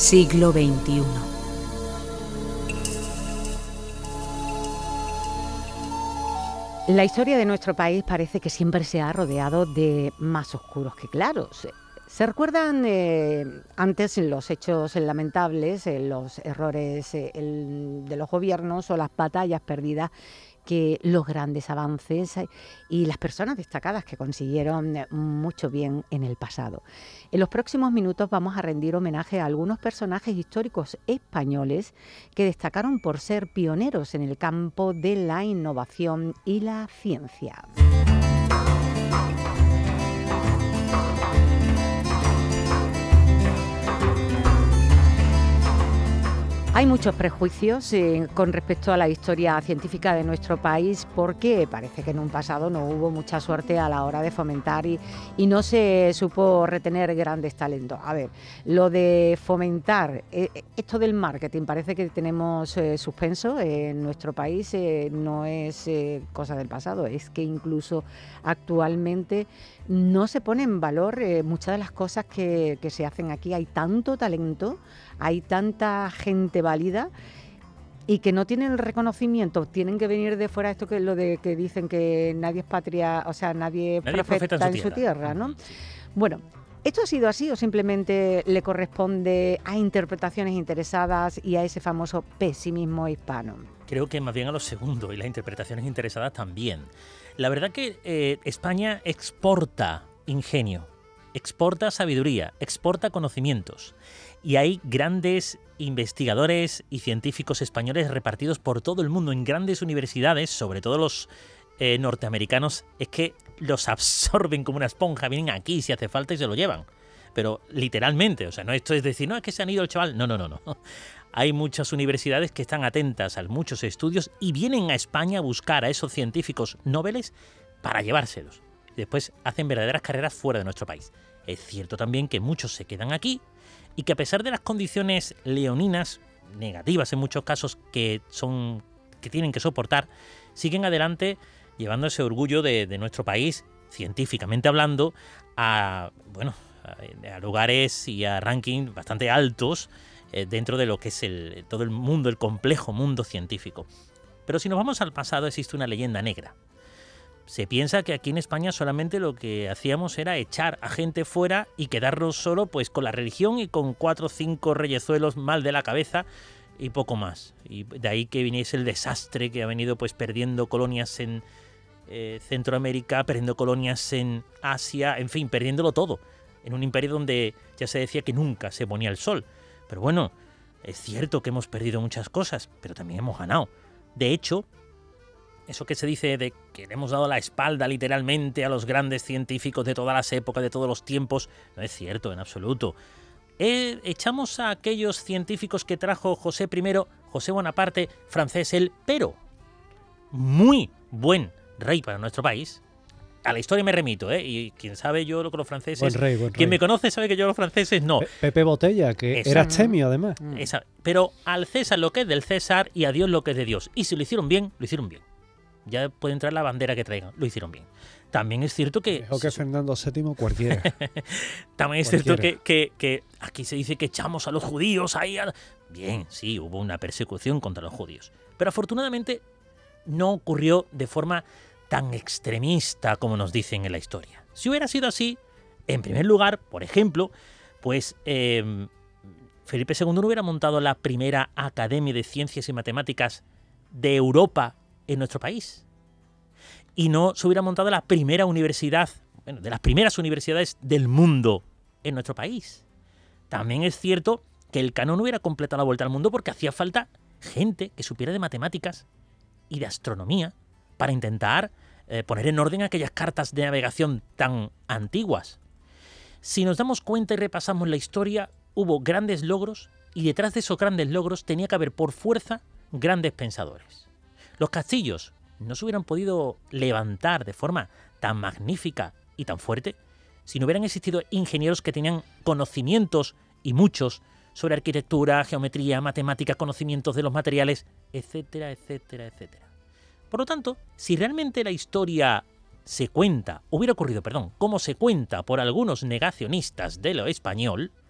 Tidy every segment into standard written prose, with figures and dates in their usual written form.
Siglo XXI. La historia de nuestro país parece que siempre se ha rodeado de más oscuros que claros. Se recuerdan antes los hechos lamentables, los errores de los gobiernos o las batallas perdidas, que los grandes avances y las personas destacadas que consiguieron mucho bien en el pasado. En los próximos minutos vamos a rendir homenaje a algunos personajes históricos españoles que destacaron por ser pioneros en el campo de la innovación y la ciencia. Hay muchos prejuicios con respecto a la historia científica de nuestro país porque parece que en un pasado no hubo mucha suerte a la hora de fomentar y no se supo retener grandes talentos. A ver, lo de fomentar, esto del marketing parece que tenemos suspenso en nuestro país, no es cosa del pasado, es que incluso actualmente no se pone en valor muchas de las cosas que se hacen aquí. Hay tanto talento, hay tanta gente válida y que no tienen el reconocimiento, tienen que venir de fuera. Esto que es lo de que dicen que nadie es patria, o sea, nadie profeta en su tierra, ¿no? Sí. Bueno, ¿esto ha sido así o simplemente le corresponde a interpretaciones interesadas y a ese famoso pesimismo hispano? Creo que más bien a lo segundo, y las interpretaciones interesadas también. La verdad que España exporta ingenio, exporta sabiduría, exporta conocimientos. Y hay grandes investigadores y científicos españoles repartidos por todo el mundo en grandes universidades, sobre todo los norteamericanos, es que los absorben como una esponja, vienen aquí si hace falta y se lo llevan. Pero literalmente, o sea, no esto es decir, no, es que se han ido el chaval, no. Hay muchas universidades que están atentas a muchos estudios y vienen a España a buscar a esos científicos nobeles para llevárselos. Después hacen verdaderas carreras fuera de nuestro país. Es cierto también que muchos se quedan aquí y que a pesar de las condiciones leoninas, negativas en muchos casos que tienen que soportar, siguen adelante llevando ese orgullo de nuestro país, científicamente hablando, a lugares y a rankings bastante altos dentro de lo que es todo el mundo, el complejo mundo científico. Pero si nos vamos al pasado, existe una leyenda negra. Se piensa que aquí en España solamente lo que hacíamos era echar a gente fuera y quedarnos solo pues con la religión y con 4 o 5 reyezuelos mal de la cabeza y poco más. Y de ahí que viniese el desastre que ha venido pues perdiendo colonias en Centroamérica, perdiendo colonias en Asia, en fin, perdiéndolo todo. En un imperio donde ya se decía que nunca se ponía el sol. Pero bueno, es cierto que hemos perdido muchas cosas, pero también hemos ganado. De hecho, eso que se dice de que le hemos dado la espalda literalmente a los grandes científicos de todas las épocas, de todos los tiempos, no es cierto en absoluto. Echamos a aquellos científicos que trajo José Bonaparte, francés él, pero muy buen rey para nuestro país. A la historia me remito, y quien sabe yo lo que los franceses... Buen rey. Quien me conoce sabe que yo los franceses no. Pepe Botella, que era abstemio además. Pero al César lo que es del César y a Dios lo que es de Dios. Y si lo hicieron bien, lo hicieron bien. Ya puede entrar la bandera que traigan, lo hicieron bien. También es cierto que... Mejor que Fernando VII cualquiera. También es cierto que aquí se dice que echamos a los judíos ahí. Bien, sí, hubo una persecución contra los judíos. Pero afortunadamente no ocurrió de forma tan extremista como nos dicen en la historia. Si hubiera sido así, en primer lugar, por ejemplo, pues Felipe II no hubiera montado la primera Academia de Ciencias y Matemáticas de Europa en nuestro país. Y no se hubiera montado la primera universidad, de las primeras universidades del mundo en nuestro país. También es cierto que el canon no hubiera completado la vuelta al mundo porque hacía falta gente que supiera de matemáticas y de astronomía para intentar poner en orden aquellas cartas de navegación tan antiguas. Si nos damos cuenta y repasamos la historia, hubo grandes logros y detrás de esos grandes logros tenía que haber por fuerza grandes pensadores. Los castillos no se hubieran podido levantar de forma tan magnífica y tan fuerte si no hubieran existido ingenieros que tenían conocimientos y muchos sobre arquitectura, geometría, matemática, conocimientos de los materiales, etcétera, etcétera, etcétera. Por lo tanto, si realmente la historia hubiera ocurrido, como se cuenta por algunos negacionistas de lo español,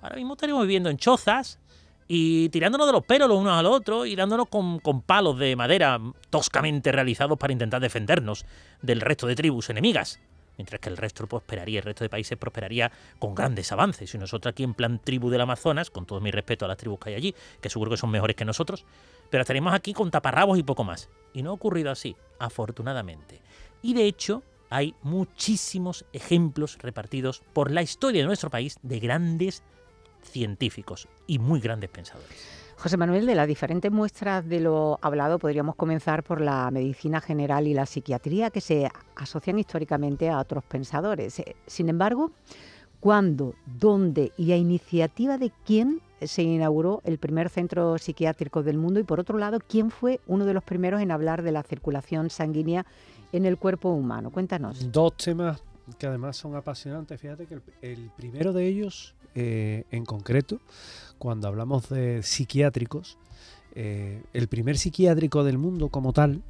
Ahora mismo estaríamos viviendo en chozas y tirándonos de los pelos los unos a los otros y dándonos con palos de madera toscamente realizados para intentar defendernos del resto de tribus enemigas. Mientras que el resto de países prosperaría con grandes avances. Y nosotros aquí en plan tribu del Amazonas, con todo mi respeto a las tribus que hay allí, que seguro que son mejores que nosotros, pero estaríamos aquí con taparrabos y poco más. Y no ha ocurrido así, afortunadamente. Y de hecho, hay muchísimos ejemplos repartidos por la historia de nuestro país de grandes científicos y muy grandes pensadores. José Manuel, de las diferentes muestras de lo hablado, podríamos comenzar por la medicina general y la psiquiatría, que se asocian históricamente a otros pensadores. Sin embargo, ¿cuándo, dónde y a iniciativa de quién se inauguró el primer centro psiquiátrico del mundo? Y por otro lado, ¿quién fue uno de los primeros en hablar de la circulación sanguínea en el cuerpo humano? Cuéntanos. Dos temas que además son apasionantes. Fíjate que el primero de ellos, en concreto, cuando hablamos de psiquiátricos, el primer psiquiátrico del mundo como tal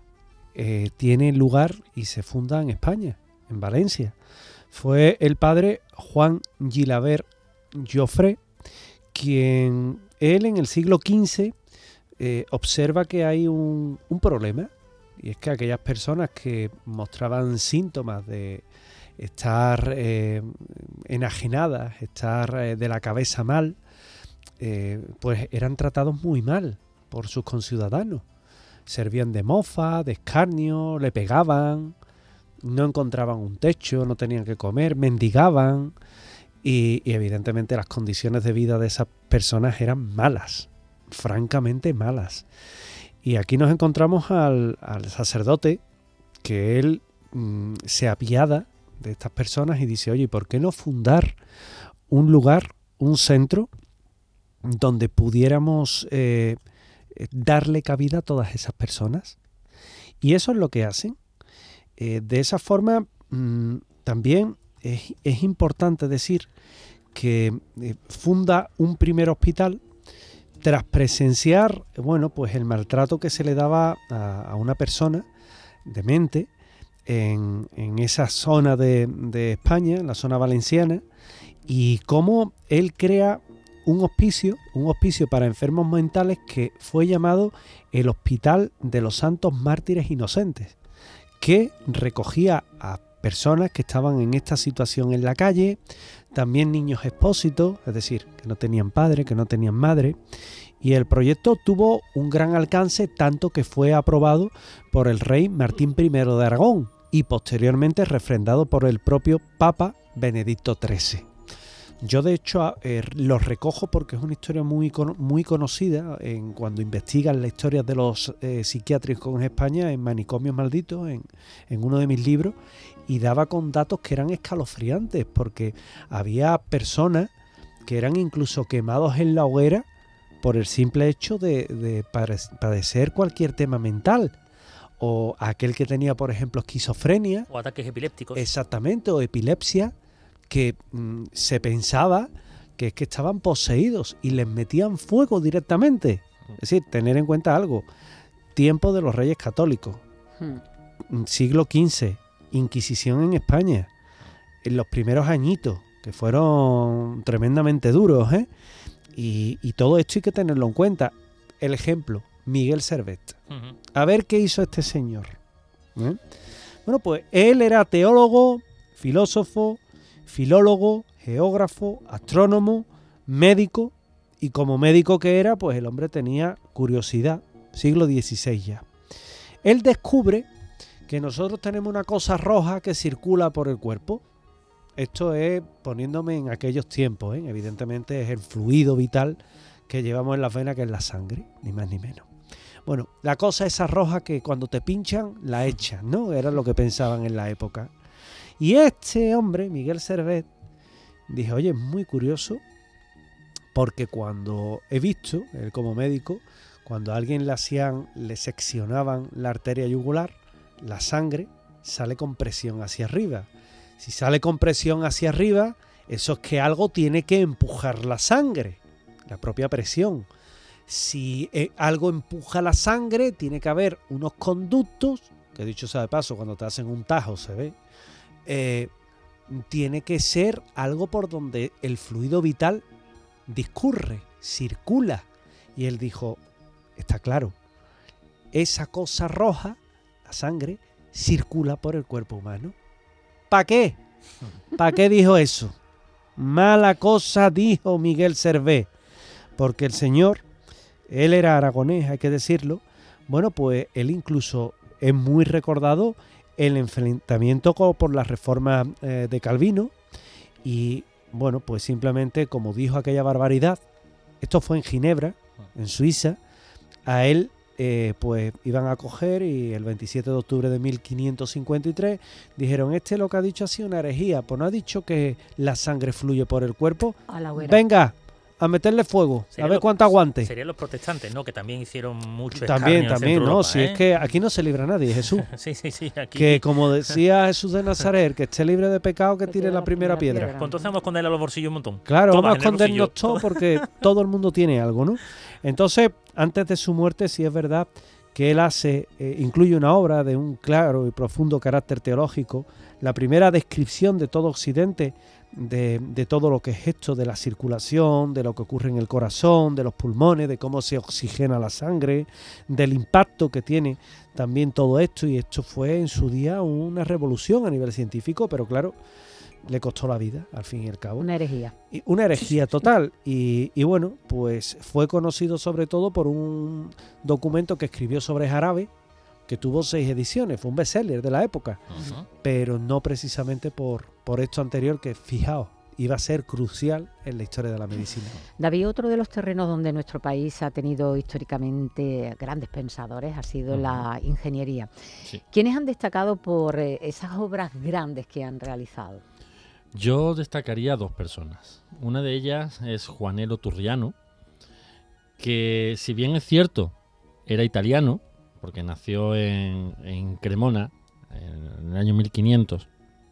tiene lugar y se funda en España, en Valencia. Fue el padre Juan Gilabert Joffre, quien él en el siglo XV observa que hay un problema, y es que aquellas personas que mostraban síntomas de estar enajenadas, estar de la cabeza mal, pues eran tratados muy mal por sus conciudadanos. Servían de mofa, de escarnio, le pegaban, no encontraban un techo, no tenían que comer, mendigaban y evidentemente las condiciones de vida de esas personas eran malas, francamente malas. Y aquí nos encontramos al sacerdote que él se apiada de estas personas y dice, oye, ¿por qué no fundar un lugar, un centro donde pudiéramos darle cabida a todas esas personas? Y eso es lo que hacen. De esa forma, también es importante decir que funda un primer hospital tras presenciar, bueno, pues el maltrato que se le daba a una persona demente en esa zona de España, en la zona valenciana, y cómo él crea un hospicio para enfermos mentales que fue llamado el Hospital de los Santos Mártires Inocentes, que recogía a personas que estaban en esta situación en la calle, también niños expósitos, es decir, que no tenían padre, que no tenían madre, y el proyecto tuvo un gran alcance, tanto que fue aprobado por el rey Martín I de Aragón y posteriormente refrendado por el propio Papa Benedicto XIII. Yo de hecho lo recojo porque es una historia muy conocida cuando investigan la historia de los psiquiátricos en España, en Manicomios Malditos, en uno de mis libros, y daba con datos que eran escalofriantes, porque había personas que eran incluso quemados en la hoguera por el simple hecho de padecer cualquier tema mental, o aquel que tenía, por ejemplo, esquizofrenia, o ataques epilépticos. Exactamente, o epilepsia, que se pensaba que es que estaban poseídos y les metían fuego directamente. Es decir, tener en cuenta algo, tiempo de los Reyes Católicos, siglo XV, Inquisición en España, en los primeros añitos, que fueron tremendamente duros, y todo esto hay que tenerlo en cuenta. El ejemplo, Miguel Servet. A ver qué hizo este señor. Bueno, pues él era teólogo, filósofo, filólogo, geógrafo, astrónomo, médico, y como médico que era, pues el hombre tenía curiosidad, siglo XVI ya. Él descubre que nosotros tenemos una cosa roja que circula por el cuerpo. Esto es poniéndome en aquellos tiempos, evidentemente es el fluido vital que llevamos en las venas, que es la sangre, ni más ni menos. Bueno, la cosa esa roja que cuando te pinchan, la echan, ¿no? Era lo que pensaban en la época. Y este hombre, Miguel Servet, dijo, oye, es muy curioso, porque cuando he visto, él como médico, cuando a alguien le seccionaban la arteria yugular, la sangre sale con presión hacia arriba. Si sale con presión hacia arriba, eso es que algo tiene que empujar la sangre, la propia presión. Si algo empuja la sangre, tiene que haber unos conductos, que dicho sea de paso, cuando te hacen un tajo se ve, tiene que ser algo por donde el fluido vital discurre, circula. Y él dijo, está claro, esa cosa roja, la sangre, circula por el cuerpo humano. ¿Para qué? ¿Para qué dijo eso? Mala cosa dijo Miguel Servet, porque el señor, él era aragonés, hay que decirlo, bueno, pues él incluso es muy recordado el enfrentamiento por la reforma de Calvino y, bueno, pues simplemente como dijo aquella barbaridad, esto fue en Ginebra, en Suiza, a él pues iban a coger y el 27 de octubre de 1553 dijeron, lo que ha dicho ha sido una herejía, pues no ha dicho que la sangre fluye por el cuerpo, venga, a meterle fuego, a ver cuánto aguante. Serían los protestantes, ¿no? Que también hicieron mucho También, en no, Europa, si es que aquí no se libra nadie, Jesús. sí, aquí. Que como decía Jesús de Nazaret, que esté libre de pecado, que tire la primera piedra. Pues entonces vamos a esconderle a los bolsillos un montón. Claro, vamos a escondernos todo porque todo el mundo tiene algo, ¿no? Entonces, antes de su muerte, sí es verdad que él incluye una obra de un claro y profundo carácter teológico, la primera descripción de todo Occidente, de todo lo que es esto, de la circulación, de lo que ocurre en el corazón, de los pulmones, de cómo se oxigena la sangre, del impacto que tiene también todo esto, y esto fue en su día una revolución a nivel científico, pero claro, le costó la vida, al fin y al cabo. Una herejía. Una herejía total. Y bueno, pues fue conocido sobre todo por un documento que escribió sobre jarabe, que tuvo 6 ediciones, fue un bestseller de la época, pero no precisamente por esto anterior que, fijaos, iba a ser crucial en la historia de la medicina. David, otro de los terrenos donde nuestro país ha tenido históricamente grandes pensadores ha sido la ingeniería. Sí. ¿Quiénes han destacado por esas obras grandes que han realizado? Yo destacaría 2 personas. Una de ellas es Juanello Turriano, que si bien es cierto, era italiano, porque nació en Cremona en el año 1500,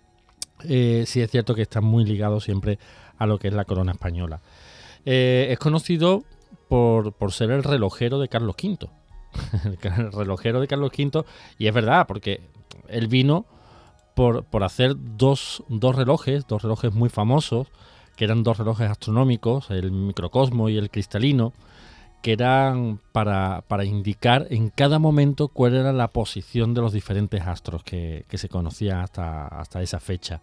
sí es cierto que está muy ligado siempre a lo que es la corona española. Es conocido por ser el relojero de Carlos V, el relojero de Carlos V, y es verdad, porque él vino por hacer dos relojes muy famosos, que eran 2 relojes astronómicos, el microcosmo y el cristalino, que eran para indicar en cada momento cuál era la posición de los diferentes astros que se conocían hasta esa fecha.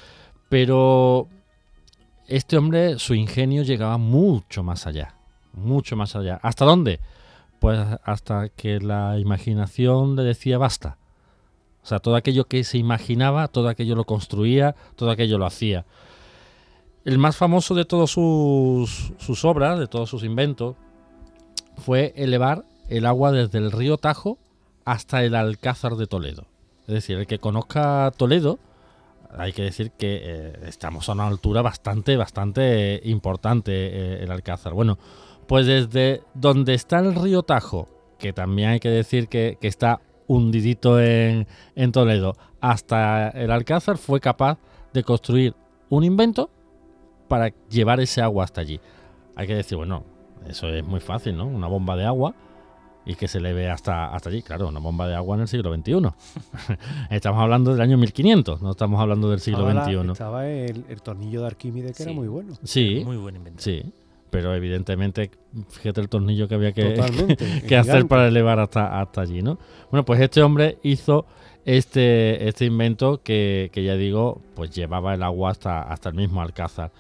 Pero este hombre, su ingenio llegaba mucho más allá. ¿Hasta dónde? Pues hasta que la imaginación le decía basta. O sea, todo aquello que se imaginaba, todo aquello lo construía, todo aquello lo hacía. El más famoso de todas sus obras, de todos sus inventos, fue elevar el agua desde el río Tajo hasta el Alcázar de Toledo. Es decir, el que conozca Toledo, hay que decir que estamos a una altura bastante importante, el Alcázar. Bueno, pues desde donde está el río Tajo, que también hay que decir que está hundidito en Toledo, hasta el Alcázar, fue capaz de construir un invento para llevar ese agua hasta allí. Hay que decir, bueno, eso es muy fácil, ¿no? Una bomba de agua y que se eleve hasta allí. Claro, una bomba de agua en el siglo XXI. Estamos hablando del año 1500, no estamos hablando del siglo XXI. Estaba el tornillo de Arquímedes, que era muy bueno. Sí, muy buen invento. Sí, pero evidentemente, fíjate el tornillo que había que que hacer para elevar hasta allí, ¿no? Bueno, pues este hombre hizo este invento que ya digo, pues llevaba el agua hasta el mismo Alcázar.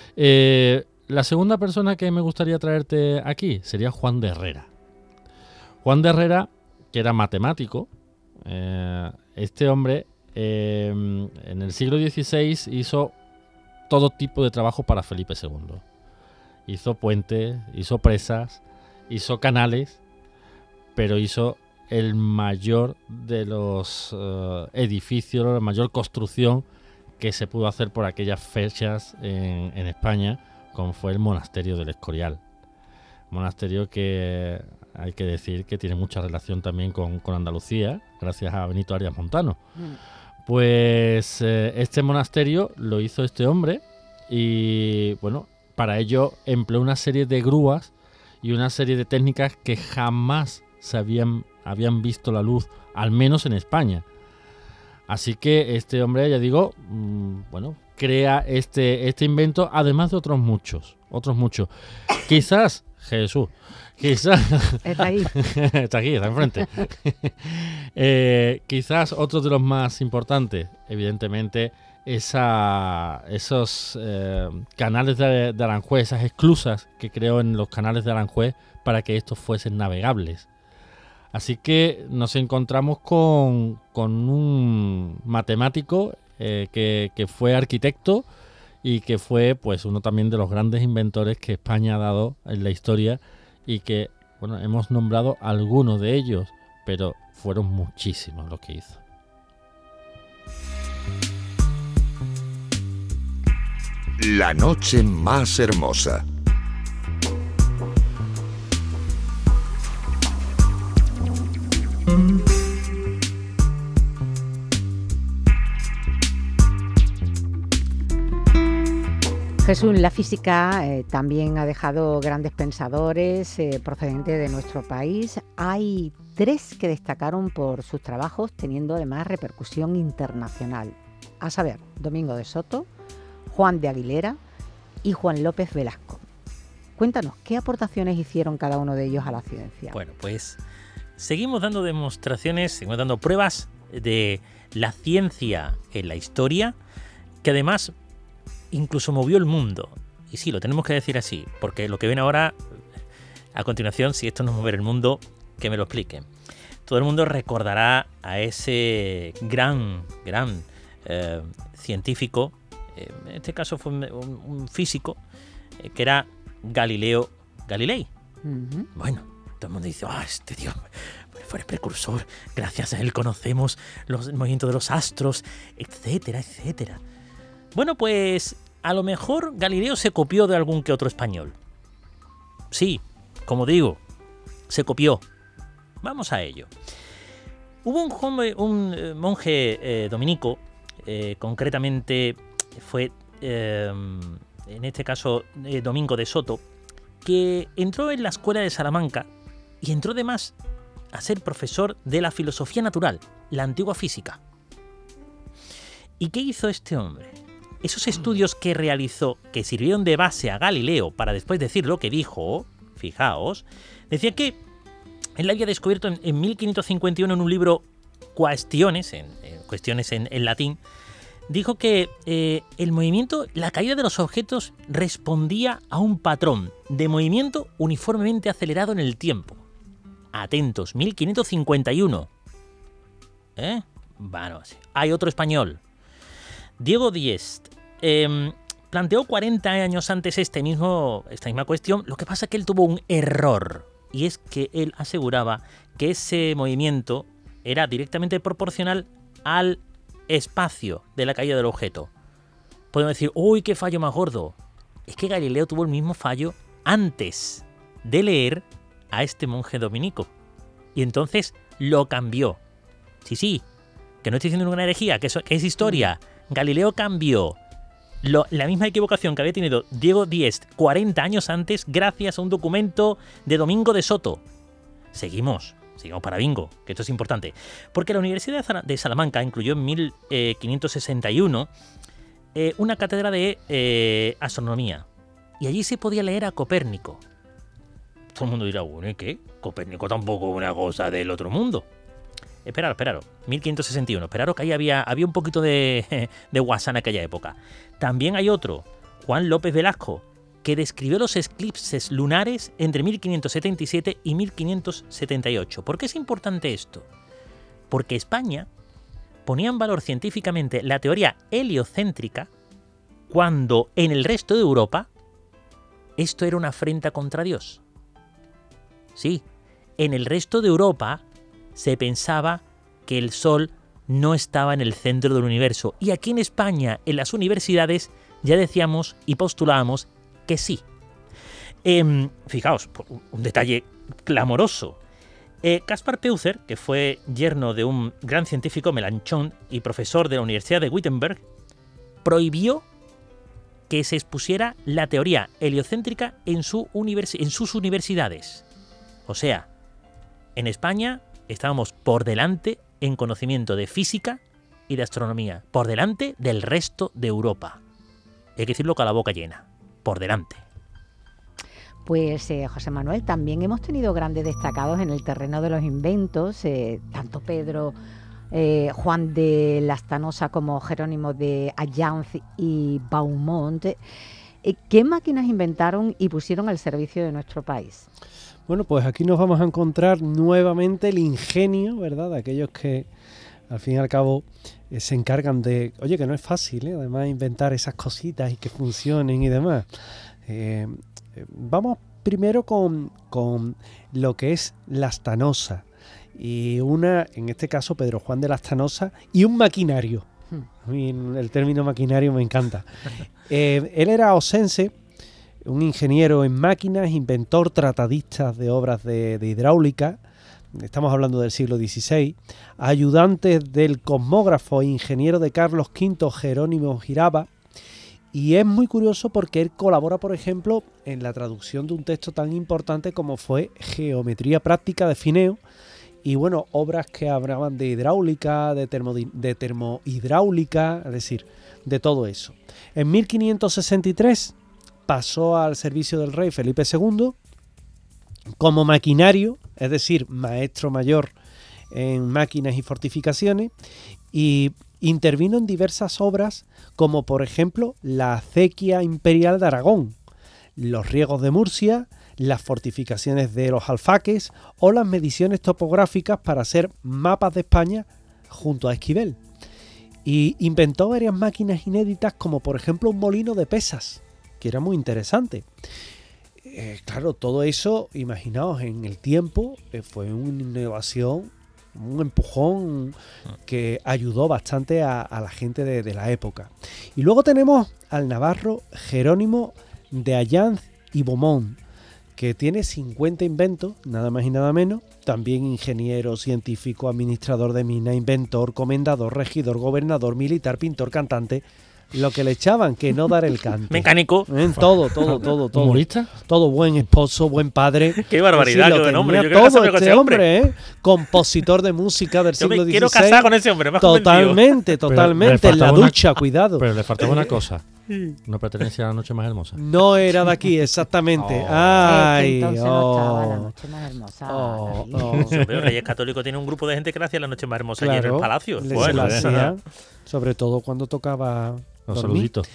La segunda persona que me gustaría traerte aquí sería Juan de Herrera. Juan de Herrera, que era matemático, este hombre en el siglo XVI hizo todo tipo de trabajo para Felipe II. Hizo puentes, hizo presas, hizo canales, pero hizo el mayor de los edificios, la mayor construcción que se pudo hacer por aquellas fechas en España, como fue el monasterio del Escorial. Monasterio que hay que decir que tiene mucha relación también con Andalucía, gracias a Benito Arias Montano. Pues este monasterio lo hizo este hombre y bueno, para ello empleó una serie de grúas y una serie de técnicas que jamás habían visto la luz, al menos en España. Así que este hombre, ya digo, bueno, crea este invento, además de otros muchos. Quizás, Jesús, Está ahí. está aquí, está enfrente. Quizás otro de los más importantes, evidentemente, esos canales de Aranjuez, esas esclusas que creó en los canales de Aranjuez para que estos fuesen navegables. Así que nos encontramos con un matemático que fue arquitecto y que fue pues uno también de los grandes inventores que España ha dado en la historia, y que, bueno, hemos nombrado algunos de ellos, pero fueron muchísimos los que hizo. La noche más hermosa. Jesús, la física también ha dejado grandes pensadores procedentes de nuestro país. Hay 3 que destacaron por sus trabajos, teniendo además repercusión internacional. A saber, Domingo de Soto, Juan de Aguilera y Juan López Velasco. Cuéntanos, ¿qué aportaciones hicieron cada uno de ellos a la ciencia? Bueno, pues seguimos dando demostraciones, seguimos dando pruebas de la ciencia en la historia, que además incluso movió el mundo. Y sí, lo tenemos que decir así, porque lo que ven ahora, a continuación, si esto no es mover el mundo, que me lo expliquen. Todo el mundo recordará a ese gran científico, en este caso fue un físico, que era Galileo Galilei. Uh-huh. Bueno, todo el mundo dice, este tío fue el precursor, gracias a él conocemos los movimientos de los astros, etcétera, etcétera. Bueno, pues a lo mejor Galileo se copió de algún que otro español. Sí, como digo, se copió. Vamos a ello. Hubo un monje dominico, concretamente fue, en este caso, Domingo de Soto, que entró en la escuela de Salamanca y entró además a ser profesor de la filosofía natural, la antigua física. ¿Y qué hizo este hombre? Esos estudios que realizó, que sirvieron de base a Galileo para después decir lo que dijo, fijaos, decía que él había descubierto en 1551 en un libro Cuestiones en latín, dijo que el movimiento, la caída de los objetos respondía a un patrón de movimiento uniformemente acelerado en el tiempo. Atentos, 1551. Bueno, hay otro español, Diego Diest, planteó 40 años antes esta misma cuestión. Lo que pasa es que él tuvo un error, y es que él aseguraba que ese movimiento era directamente proporcional al espacio de la caída del objeto. Podemos decir, ¡uy, qué fallo más gordo! Es que Galileo tuvo el mismo fallo antes de leer a este monje dominico, y entonces lo cambió. Sí, que no estoy diciendo ninguna herejía, que es historia. Galileo cambió la misma equivocación que había tenido Diego Diest 40 años antes gracias a un documento de Domingo de Soto. Seguimos para bingo, que esto es importante. Porque la Universidad de Salamanca incluyó en 1561 una cátedra de astronomía. Y allí se podía leer a Copérnico. Todo el mundo dirá, bueno, ¿y qué? Copérnico tampoco es una cosa del otro mundo. Esperaros, 1561. Esperaros que ahí había un poquito de guasa en aquella época. También hay otro, Juan López Velasco, que describió los eclipses lunares entre 1577 y 1578. ¿Por qué es importante esto? Porque España ponía en valor científicamente la teoría heliocéntrica cuando en el resto de Europa esto era una afrenta contra Dios. Sí, en el resto de Europa se pensaba que el Sol no estaba en el centro del universo. Y aquí en España, en las universidades, ya decíamos y postulábamos que sí. Fijaos, un detalle clamoroso. Caspar Peucer, que fue yerno de un gran científico, Melanchthon, y profesor de la Universidad de Wittenberg, prohibió que se expusiera la teoría heliocéntrica en sus universidades. O sea, en España estábamos por delante en conocimiento de física y de astronomía, por delante del resto de Europa. hay que decirlo con la boca llena, por delante. Pues José Manuel, también hemos tenido grandes destacados en el terreno de los inventos, tanto Pedro, Juan de Lastanosa como Jerónimo de Allanz y Beaumont. ¿Qué máquinas inventaron y pusieron al servicio de nuestro país? Bueno, pues aquí nos vamos a encontrar nuevamente el ingenio, ¿verdad? De aquellos que al fin y al cabo se encargan de... Oye, que no es fácil, además inventar esas cositas y que funcionen y demás. Vamos primero con lo que es Lastanosa. Y en este caso, Pedro Juan de Lastanosa y un maquinario. A mí el término maquinario me encanta. Él era osense, un ingeniero en máquinas, inventor, tratadista de obras de hidráulica. Estamos hablando del siglo XVI. Ayudante del cosmógrafo e ingeniero de Carlos V, Jerónimo Giraba. Y es muy curioso porque él colabora, por ejemplo, en la traducción de un texto tan importante como fue Geometría Práctica de Fineo. Y bueno, obras que hablaban de hidráulica, de termohidráulica, es decir, de todo eso. En 1563 pasó al servicio del rey Felipe II como maquinario, es decir, maestro mayor en máquinas y fortificaciones, y intervino en diversas obras como por ejemplo la acequia imperial de Aragón, los riegos de Murcia, las fortificaciones de los alfaques o las mediciones topográficas para hacer mapas de España junto a Esquivel. Y inventó varias máquinas inéditas como por ejemplo un molino de pesas, que era muy interesante. Claro, todo eso, imaginaos, en el tiempo fue una innovación, un empujón que ayudó bastante a la gente de la época. Y luego tenemos al navarro Jerónimo de Allanz y Beaumont, que tiene 50 inventos, nada más y nada menos. También ingeniero, científico, administrador de mina, inventor, comendador, regidor, gobernador, militar, pintor, cantante. Lo que le echaban, que no dar el cante. Mecánico. Todo. ¿Humorista? Todo, buen esposo, buen padre. Qué barbaridad, qué buen hombre. Yo quiero todo casarme con este ese hombre. hombre, Compositor de música del Yo siglo me XVI. quiero casar con ese hombre, me has Totalmente. Pero le En la faltaba ducha, cuidado. Pero le faltaba una cosa. No pertenece a La Noche Más Hermosa. No era de aquí, exactamente. Oh. Ay, Entonces no estaba La Noche Más Hermosa. David. Pero Reyes Católicos tiene un grupo de gente que le hacía La Noche Más Hermosa allí en el palacio. Se Bueno, la hacía, sobre todo cuando tocaba Los dormir. saluditos.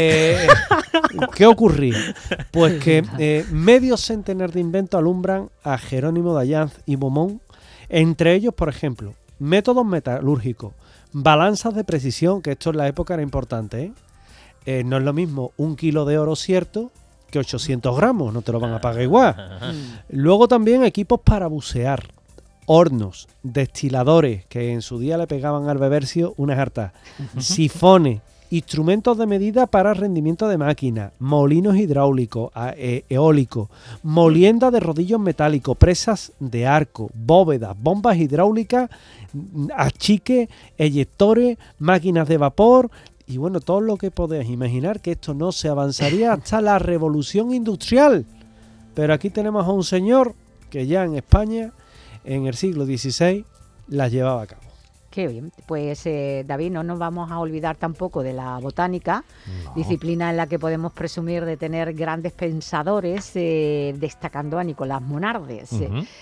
¿Qué ocurría? Pues que medio centenar de inventos alumbran a Jerónimo de Allanz y Beaumont. Entre ellos, por ejemplo, métodos metalúrgicos, balanzas de precisión, que esto en la época era importante, no es lo mismo 1 kilo de oro cierto que 800 gramos, no te lo van a pagar igual. Luego también equipos para bucear, hornos, destiladores, que en su día le pegaban al bebercio unas hartas, sifones, instrumentos de medida para rendimiento de máquinas, molinos hidráulicos, eólicos, molienda de rodillos metálicos, presas de arco, bóvedas, bombas hidráulicas, achiques, eyectores, máquinas de vapor y bueno, todo lo que podéis imaginar, que esto no se avanzaría hasta la revolución industrial. Pero aquí tenemos a un señor que ya en España, en el siglo XVI, las llevaba a cabo. Qué bien. Pues David, no nos vamos a olvidar tampoco de la botánica, No. disciplina en la que podemos presumir de tener grandes pensadores, destacando a Nicolás Monardes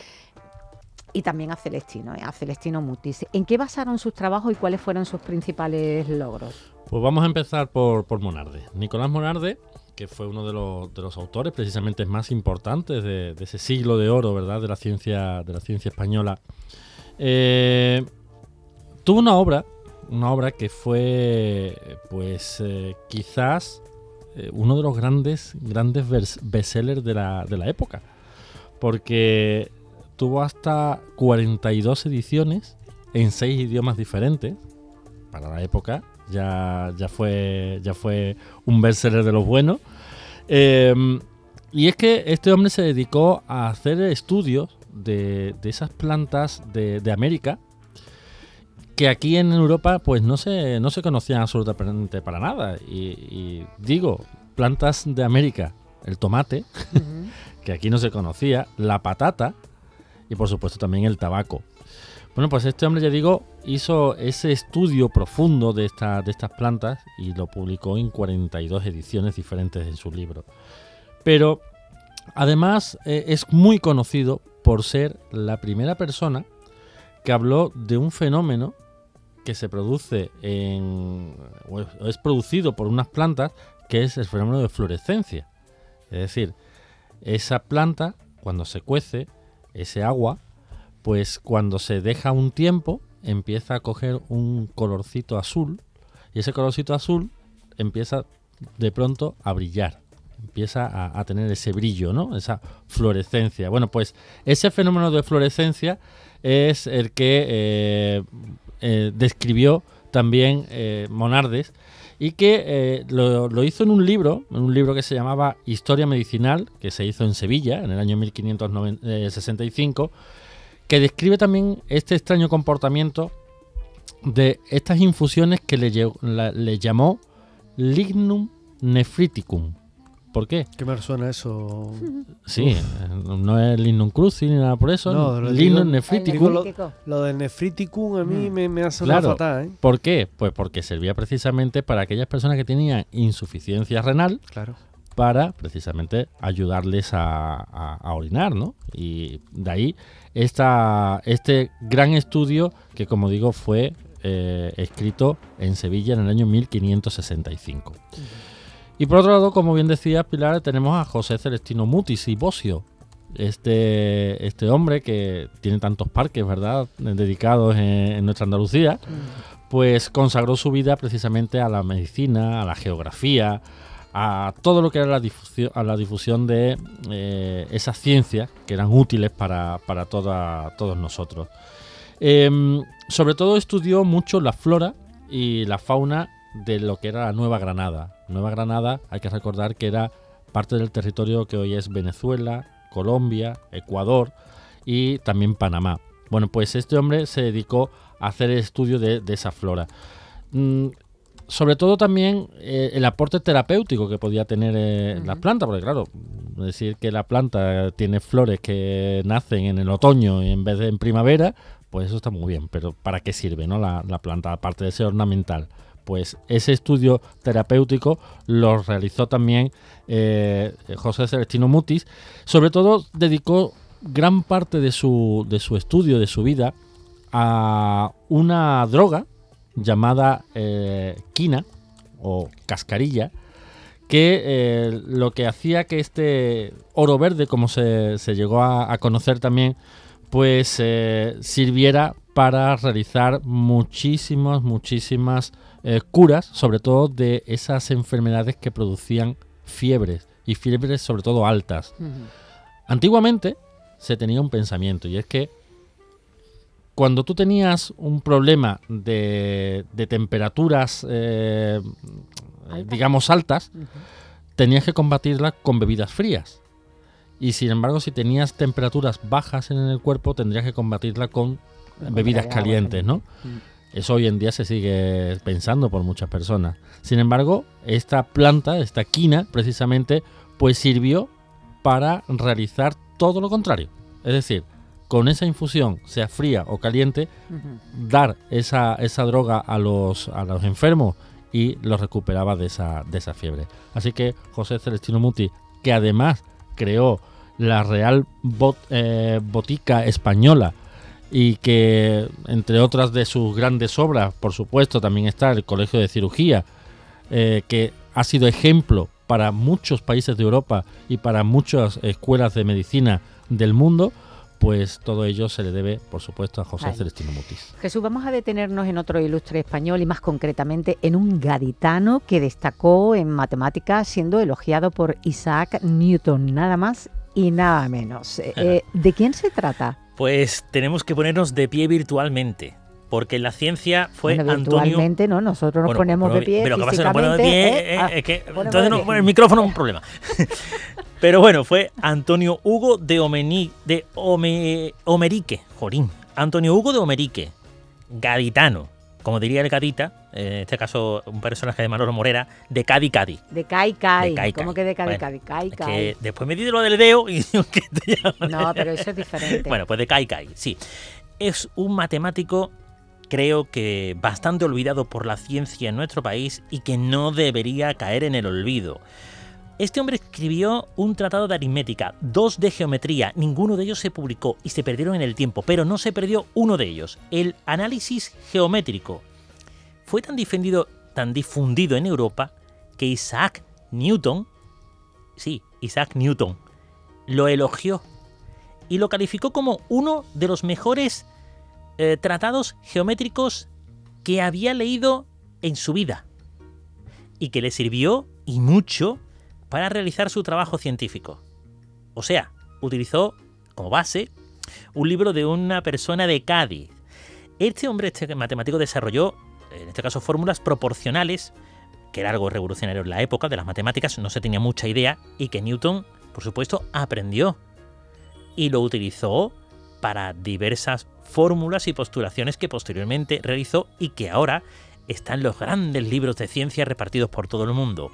y también a Celestino Mutis. ¿En qué basaron sus trabajos y cuáles fueron sus principales logros? Pues vamos a empezar por Monardes. Nicolás Monardes, que fue uno de los autores precisamente más importantes de ese siglo de oro, ¿verdad?, de la ciencia española. Tuvo una obra que fue, pues, quizás uno de los grandes bestsellers de la época, porque tuvo hasta 42 ediciones en 6 idiomas diferentes. Para la época ya fue un bestseller de los buenos. Y es que este hombre se dedicó a hacer estudios de esas plantas de América, que aquí en Europa pues no se conocían absolutamente para nada. Y digo, plantas de América, el tomate, que aquí no se conocía, la patata y por supuesto también el tabaco. Bueno, pues este hombre, ya digo, hizo ese estudio profundo de estas plantas y lo publicó en 42 ediciones diferentes de su libro. Pero además es muy conocido por ser la primera persona que habló de un fenómeno que se produce o es producido por unas plantas, que es el fenómeno de fluorescencia. Es decir, esa planta, cuando se cuece, ese agua, pues cuando se deja un tiempo, empieza a coger un colorcito azul, y ese colorcito azul empieza de pronto a brillar, empieza a tener ese brillo, ¿no? Esa fluorescencia. Bueno, pues ese fenómeno de fluorescencia es el que describió también Monardes, y que lo hizo en un libro que se llamaba Historia Medicinal, que se hizo en Sevilla en el año 1565, que describe también este extraño comportamiento de estas infusiones que le llamó lignum nephriticum. ¿Por qué? ¿Qué me suena eso? Sí, no es lignum crucis ni nada por eso. No, lignum nephriticum. Lo del nephriticum a mí me ha sonado fatal, ¿eh? ¿Por qué? Pues porque servía precisamente para aquellas personas que tenían insuficiencia renal, claro, para precisamente ayudarles a orinar, ¿no? Y de ahí este gran estudio que, como digo, fue escrito en Sevilla en el año 1565. Y por otro lado, como bien decía Pilar, tenemos a José Celestino Mutis y Bosio, este hombre que tiene tantos parques, ¿verdad?, dedicados en nuestra Andalucía, pues consagró su vida precisamente a la medicina, a la geografía, a todo lo que era la difusión de esas ciencias que eran útiles para todos nosotros. Sobre todo estudió mucho la flora y la fauna de lo que era la Nueva Granada. Nueva Granada, hay que recordar que era parte del territorio que hoy es Venezuela, Colombia, Ecuador y también Panamá. Bueno, pues este hombre se dedicó a hacer el estudio de esa flora. Sobre todo también el aporte terapéutico que podía tener la planta, porque claro, decir que la planta tiene flores que nacen en el otoño en vez de en primavera, pues eso está muy bien, pero ¿para qué sirve, no, la planta, aparte de ser ornamental? Pues ese estudio terapéutico lo realizó también José Celestino Mutis. Sobre todo dedicó gran parte de su estudio, de su vida, a una droga llamada quina o cascarilla, que lo que hacía que este oro verde, como se llegó a conocer también, pues sirviera para realizar muchísimas curas, sobre todo de esas enfermedades que producían fiebres, y fiebres sobre todo altas. Antiguamente se tenía un pensamiento, y es que cuando tú tenías un problema de temperaturas, digamos, altas, tenías que combatirlas con bebidas frías. Y sin embargo, si tenías temperaturas bajas en el cuerpo, tendrías que combatirla con bebidas calientes, ¿no? Eso hoy en día se sigue pensando por muchas personas. Sin embargo, esta planta, esta quina, precisamente, pues sirvió para realizar todo lo contrario. Es decir, con esa infusión, sea fría o caliente, dar esa droga a los enfermos y los recuperaba de esa fiebre. Así que José Celestino Mutis, que además creó la Real Botica Española, y que entre otras de sus grandes obras, por supuesto, también está el Colegio de Cirugía, que ha sido ejemplo para muchos países de Europa y para muchas escuelas de medicina del mundo, pues todo ello se le debe, por supuesto, a José Celestino Mutis. Jesús, vamos a detenernos en otro ilustre español y más concretamente en un gaditano que destacó en matemáticas, siendo elogiado por Isaac Newton, nada más y nada menos. ¿De quién se trata? Pues tenemos que ponernos de pie virtualmente, porque la ciencia fue virtualmente, Antonio... ¿no? Nosotros nos ponemos de pie. Pero que pasa, nos ponemos de pie, es que entonces no poner el micrófono es un problema. Pero bueno, fue Antonio Hugo de Omerique, jorín. Antonio Hugo de Omerique, gaditano, como diría el gadita, en este caso un personaje de Manolo Morera, de Cádiz. De Cádiz. ¿Cómo que de Cádiz? Bueno, Cádiz. Que después me di lo del dedo y digo que te llaman. No, pero eso es diferente. Bueno, pues de Cádiz, sí. es un matemático, creo que bastante olvidado por la ciencia en nuestro país y que no debería caer en el olvido. Este hombre escribió un tratado de aritmética, 2 de geometría, ninguno de ellos se publicó y se perdieron en el tiempo, pero no se perdió uno de ellos, el análisis geométrico. Fue tan difundido en Europa que Isaac Newton, lo elogió y lo calificó como uno de los mejores tratados geométricos que había leído en su vida y que le sirvió y mucho para realizar su trabajo científico. O sea, utilizó como base un libro de una persona de Cádiz. Este matemático desarrolló, en este caso, fórmulas proporcionales, que era algo revolucionario en la época de las matemáticas, no se tenía mucha idea, y que Newton, por supuesto, aprendió y lo utilizó para diversas fórmulas y postulaciones que posteriormente realizó y que ahora están en los grandes libros de ciencia repartidos por todo el mundo.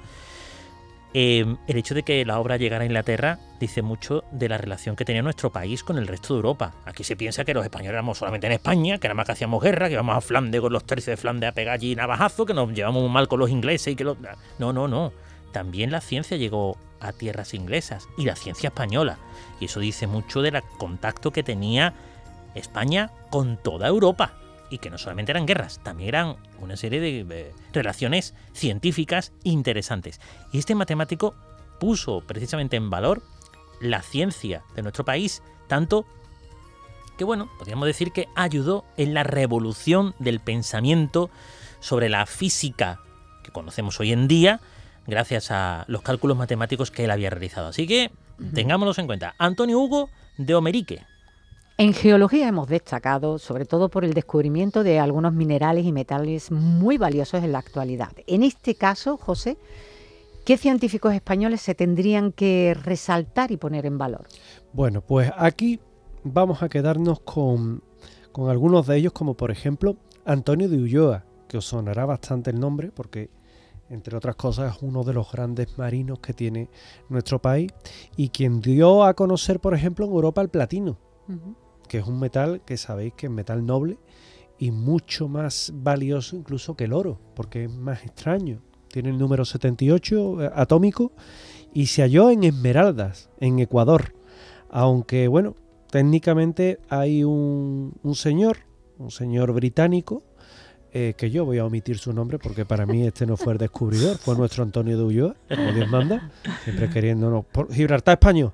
El hecho de que la obra llegara a Inglaterra dice mucho de la relación que tenía nuestro país con el resto de Europa. Aquí se piensa que los españoles éramos solamente en España, que nada más que hacíamos guerra, que íbamos a Flandes con los tercios de Flandes a pegar allí navajazo, que nos llevamos muy mal con los ingleses y que los... No. También la ciencia llegó a tierras inglesas y la ciencia española. Y eso dice mucho del contacto que tenía España con toda Europa. Y que no solamente eran guerras, también eran una serie de relaciones científicas interesantes. Y este matemático puso precisamente en valor la ciencia de nuestro país, tanto que, bueno, podríamos decir que ayudó en la revolución del pensamiento sobre la física que conocemos hoy en día, gracias a los cálculos matemáticos que él había realizado. Así que tengámoslos en cuenta. Antonio Hugo de Omerique. En geología hemos destacado sobre todo por el descubrimiento de algunos minerales y metales muy valiosos en la actualidad. En este caso, José, ¿qué científicos españoles se tendrían que resaltar y poner en valor? Bueno, pues aquí vamos a quedarnos con algunos de ellos, como por ejemplo Antonio de Ulloa, que os sonará bastante el nombre porque, entre otras cosas, es uno de los grandes marinos que tiene nuestro país y quien dio a conocer, por ejemplo, en Europa el platino. Que es un metal que sabéis que es metal noble y mucho más valioso incluso que el oro, porque es más extraño. Tiene el número 78 atómico y se halló en Esmeraldas, en Ecuador. Aunque, bueno, técnicamente hay un señor británico, que yo voy a omitir su nombre porque para mí este no fue el descubridor, fue nuestro Antonio de Ulloa, como Dios manda, siempre queriéndonos por Gibraltar español.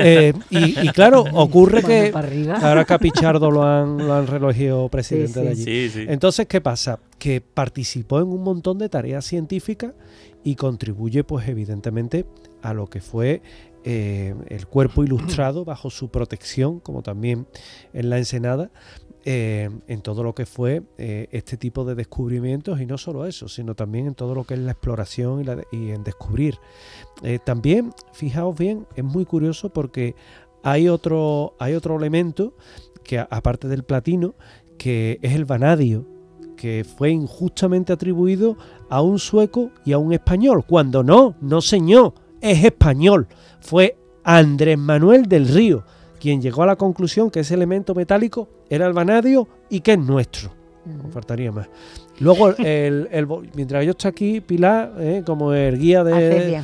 Y claro, ocurre que ahora que a Pichardo lo han relogido presidente de allí. Sí. Entonces, ¿qué pasa? Que participó en un montón de tareas científicas y contribuye, pues evidentemente, a lo que fue el cuerpo ilustrado bajo su protección, como también en la Ensenada, en todo lo que fue este tipo de descubrimientos, y no solo eso, sino también en todo lo que es la exploración y en descubrir. También, fijaos bien, es muy curioso porque hay otro elemento que, aparte del platino, que es el vanadio, que fue injustamente atribuido a un sueco y a un español, cuando no señor, es español. Fue Andrés Manuel del Río quien llegó a la conclusión que ese elemento metálico era el vanadio y que es nuestro. No faltaría más. Luego, mientras yo estoy aquí, Pilar, como el guía del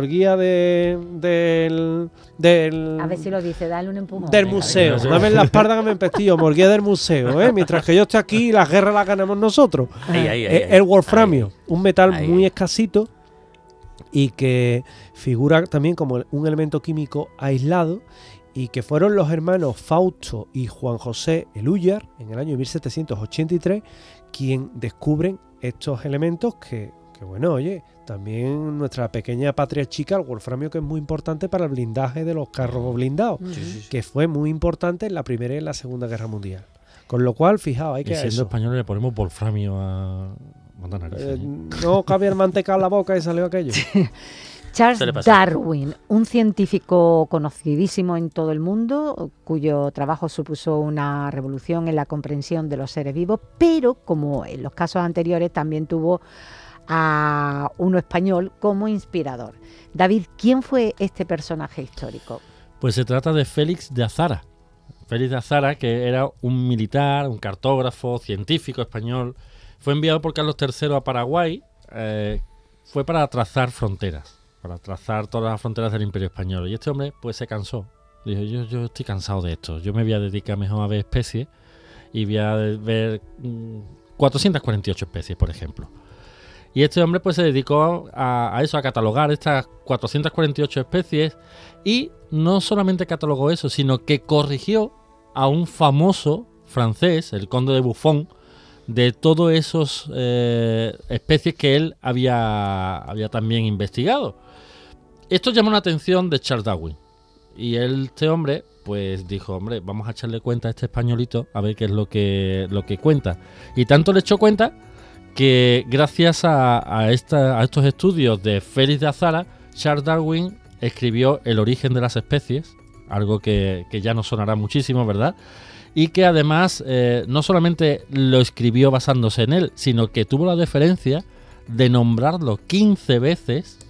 a ver si lo dice, dale un empujón. Del museo. Dame en la espalda que me empestillo, como el guía del museo, mientras que yo estoy aquí, las guerras las ganamos nosotros. El wolframio, un metal muy escasito y que figura también como un elemento químico aislado, y que fueron los hermanos Fausto y Juan José Elúyar en el año 1783 quien descubren estos elementos que bueno, oye, también nuestra pequeña patria chica, el wolframio, que es muy importante para el blindaje de los carros blindados, que fue muy importante en la Primera y en la Segunda Guerra Mundial. Con lo cual, fijaos, hay que... Y siendo españoles le ponemos wolframio a narices. No cabía el mantecado en la boca y salió aquello. Charles Darwin, un científico conocidísimo en todo el mundo, cuyo trabajo supuso una revolución en la comprensión de los seres vivos, pero como en los casos anteriores también tuvo a uno español como inspirador. David, ¿quién fue este personaje histórico? Pues se trata de Félix de Azara, Félix de Azara, que era un militar, un cartógrafo, científico español, fue enviado por Carlos III a Paraguay, fue para trazar fronteras, para trazar todas las fronteras del Imperio Español. Y este hombre pues se cansó. Dijo, yo estoy cansado de esto, yo me voy a dedicar mejor a ver especies y voy a ver 448 especies, por ejemplo. Y este hombre pues se dedicó a eso, a catalogar estas 448 especies, y no solamente catalogó eso, sino que corrigió a un famoso francés, el conde de Buffon, de todas esas especies que él había también investigado. Esto llamó la atención de Charles Darwin, y este hombre pues dijo, hombre, vamos a echarle cuenta a este españolito a ver qué es lo que cuenta. Y tanto le echó cuenta que gracias a estos estudios de Félix de Azara, Charles Darwin escribió El origen de las especies, algo que ya nos sonará muchísimo, ¿verdad? Y que además no solamente lo escribió basándose en él, sino que tuvo la deferencia de nombrarlo 15 veces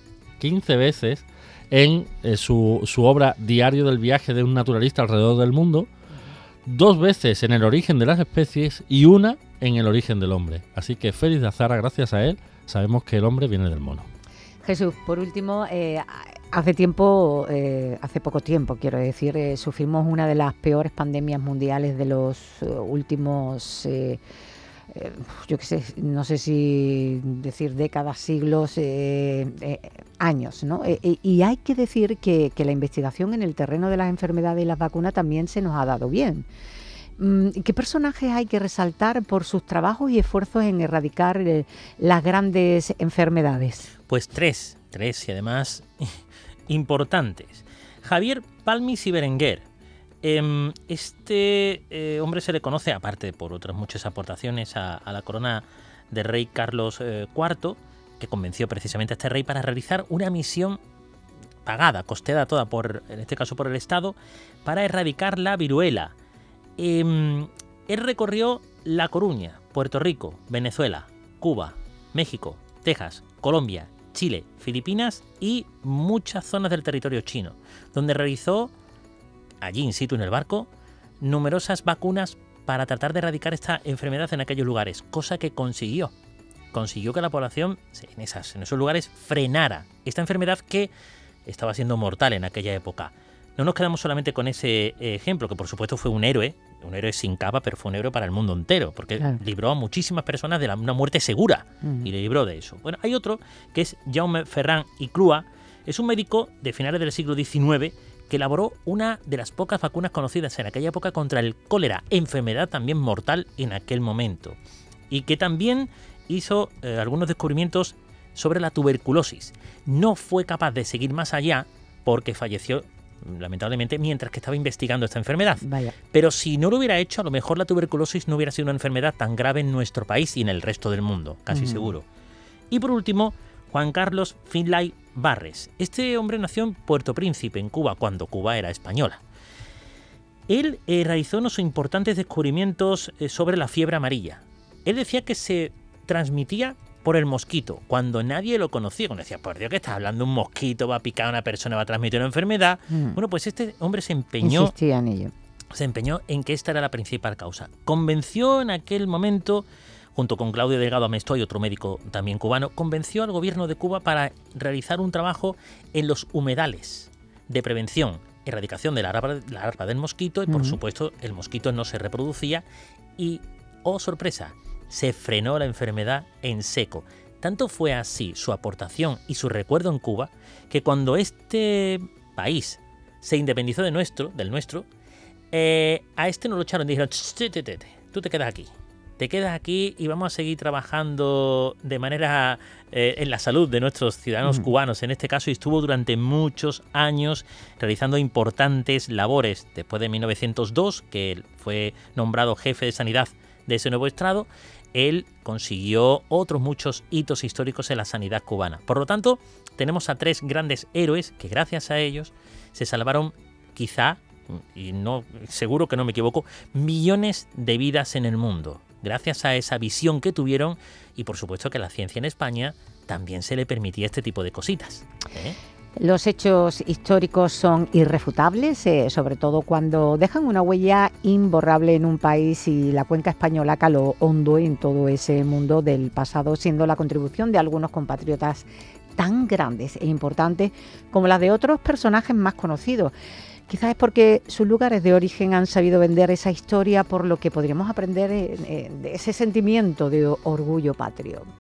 en su obra Diario del viaje de un naturalista alrededor del mundo, 2 veces en El origen de las especies y una en El origen del hombre. Así que Félix de Azara, gracias a él, sabemos que el hombre viene del mono. Jesús, por último, hace poco tiempo, quiero decir, sufrimos una de las peores pandemias mundiales de los últimos, yo qué sé, no sé si decir décadas, siglos, años, ¿no? Y hay que decir que la investigación en el terreno de las enfermedades y las vacunas también se nos ha dado bien. ¿Qué personajes hay que resaltar por sus trabajos y esfuerzos en erradicar las grandes enfermedades? Pues tres y además importantes. Javier Palmis y Berenguer. Este hombre se le conoce, aparte por otras muchas aportaciones a la corona del rey Carlos IV, que convenció precisamente a este rey para realizar una misión pagada, costeada toda en este caso por el Estado, para erradicar la viruela. Él recorrió La Coruña, Puerto Rico, Venezuela, Cuba, México, Texas, Colombia, Chile, Filipinas y muchas zonas del territorio chino, donde realizó, allí in situ en el barco, numerosas vacunas para tratar de erradicar esta enfermedad en aquellos lugares, cosa que consiguió. Consiguió que la población en esos lugares frenara esta enfermedad que estaba siendo mortal en aquella época. No nos quedamos solamente con ese ejemplo, que por supuesto fue un héroe sin capa, pero fue un héroe para el mundo entero, porque claro, libró a muchísimas personas de una muerte segura, y le libró de eso. Bueno, hay otro que es Jaume Ferran y Crua, es un médico de finales del siglo XIX que elaboró una de las pocas vacunas conocidas en aquella época contra el cólera, enfermedad también mortal en aquel momento, y que también hizo algunos descubrimientos sobre la tuberculosis. No fue capaz de seguir más allá porque falleció lamentablemente mientras que estaba investigando esta enfermedad. Vaya. Pero si no lo hubiera hecho, a lo mejor la tuberculosis no hubiera sido una enfermedad tan grave en nuestro país y en el resto del mundo, casi seguro. Y por último, Juan Carlos Finlay Barres. Este hombre nació en Puerto Príncipe, en Cuba, cuando Cuba era española. Él realizó unos importantes descubrimientos sobre la fiebre amarilla. Él decía que se transmitía por el mosquito, cuando nadie lo conocía. Cuando decía, por Dios, que estás hablando, un mosquito va a picar a una persona, va a transmitir una enfermedad. Bueno, pues este hombre se empeñó en que esta era la principal causa. Convenció en aquel momento, junto con Claudio Delgado Amestoy, otro médico también cubano, convenció al gobierno de Cuba para realizar un trabajo en los humedales de prevención, erradicación de la larva del mosquito, y por supuesto el mosquito no se reproducía y, oh sorpresa, se frenó la enfermedad en seco. Tanto fue así su aportación y su recuerdo en Cuba, que cuando este país se independizó del nuestro, a este no lo echaron y dijeron, tú te quedas aquí y vamos a seguir trabajando de manera en la salud de nuestros ciudadanos cubanos en este caso, y estuvo durante muchos años realizando importantes labores. Después de 1902, que él fue nombrado jefe de sanidad de ese nuevo estado, él consiguió otros muchos hitos históricos en la sanidad cubana. Por lo tanto, tenemos a 3 grandes héroes que gracias a ellos se salvaron quizá, y no seguro que no me equivoco, millones de vidas en el mundo. Gracias a esa visión que tuvieron, y por supuesto que la ciencia en España también se le permitía este tipo de cositas. Los hechos históricos son irrefutables, sobre todo cuando dejan una huella imborrable en un país, y la cuenca española caló hondo en todo ese mundo del pasado, siendo la contribución de algunos compatriotas tan grandes e importantes como las de otros personajes más conocidos. Quizás es porque sus lugares de origen han sabido vender esa historia, por lo que podríamos aprender de ese sentimiento de orgullo patrio.